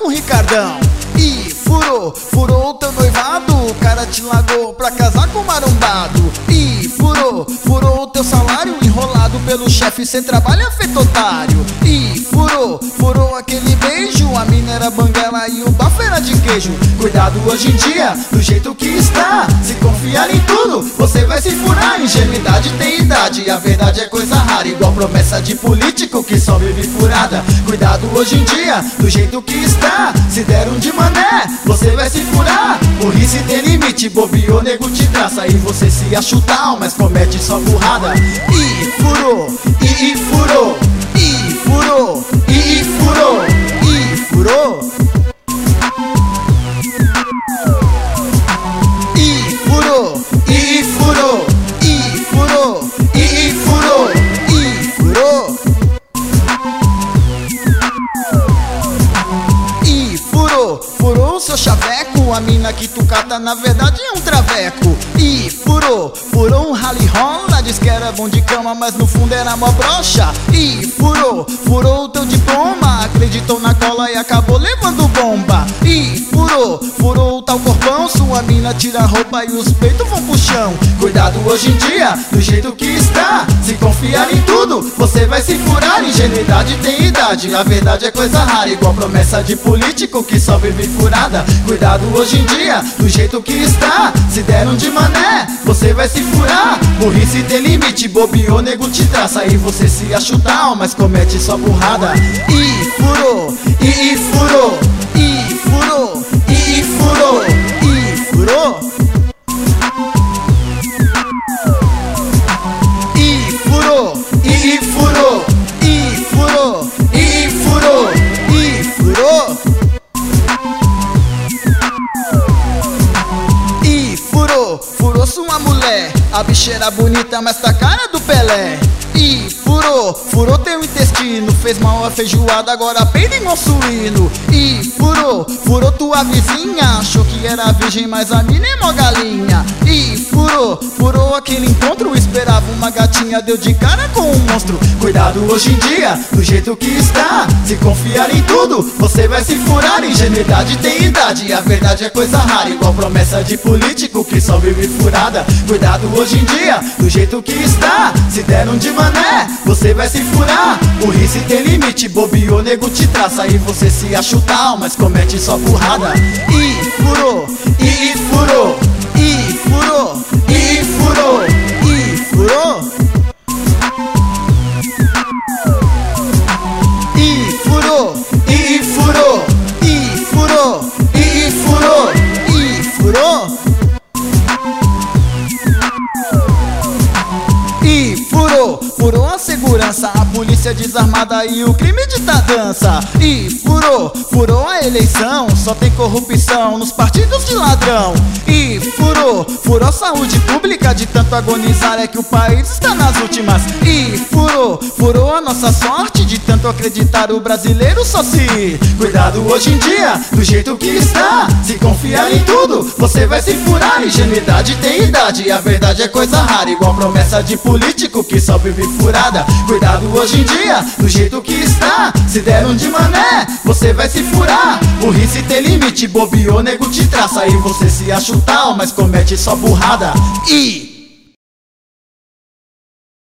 com o Ricardão. E furou, furou o teu noivado, o cara te largou pra casar com o marombado. E furou, furou o teu salário, enrolado pelo chefe, cê trabalha feito otário. E furou, furou aquele beijo, a mina era banguela e o bafo era de queijo. Cuidado hoje em dia, do jeito que está, se confiar em tudo, você vai se furar. Ingenuidade tem idade, a verdade é coisa rara, igual promessa de político que só vive furada. Cuidado hoje em dia, do jeito que está, se der um de mané, você vai se furar. Burrice tem limite, bobeou, nego te traça, e você se acha o tal, mas comete só burrada. E furou, e furou, e furou, e furou, e furou. E furou, e furou, e furou, e furou, e furou. E furou, furou o seu chaveco, a mina que tu cata na verdade é um traveco. E furou, furou um rally rola, diz que era bom de cama, mas no fundo era mó broxa. E furou, furou o teu diploma, acreditou na cola e acabou levando bomba. E furou, furou o tal corpão, sua mina tira a roupa e os peitos vão pro chão. Cuidado hoje em dia, do jeito que está, se confiar em tudo, você vai se furar. Ingenuidade tem idade, a verdade é coisa rara, igual promessa de político que só vive furada. Cuidado hoje em dia, do jeito que está, se der um de mané, você vai se furar. Burrice tem limite, bobeou, nego te traça, e você se acha o tal, mas comete só burrada. E furou, e furou, e furou, e furou, e furou. E furou, e furou, e furou, e furou, e furou. E furou, furou sua mulher, a bicha era bonita, mas tá cara do Pelé. E furou, furou teu intestino, fez mal a feijoada, agora peida igual suíno. E furou, furou tua vizinha, achou que era virgem, mas a mina é mó galinha. E furou, furou aquele encontro, esperava uma gatinha, deu de cara com um monstro. Cuidado hoje em dia, do jeito que está, se confiar em tudo, você vai se furar. Ingenuidade tem idade, a verdade é coisa rara, igual promessa de político que só vive furada. Cuidado hoje em dia, do jeito que está, se der um de mané, você vai se furar. Burrice tem limite, bobeou, nego te traça, e você se acha o tal, mas comete só burrada. E furou, e furou, e furou, e furou, e furou. E furou, e furou, e furou, e furou, e furou. E furou, furou a segurança, a polícia desarmada e o crime de dança. E furou, furou a eleição, só tem corrupção nos partidos de ladrão. E furou, furou a saúde pública, de tanto agonizar é que o país está nas últimas. E furou, furou a nossa sorte, de tanto acreditar o brasileiro só se ir. Cuidado hoje em dia, do jeito que está, se confiar em tudo, você vai se furar. Ingenuidade tem idade, a verdade é coisa rara, igual promessa de político que só vive furada. Cuidado hoje em dia, do jeito que está, se der um de mané, você vai se furar. Burrice tem limite, bobeou, nego te traça, e você se acha o tal, mas comete só burrada. E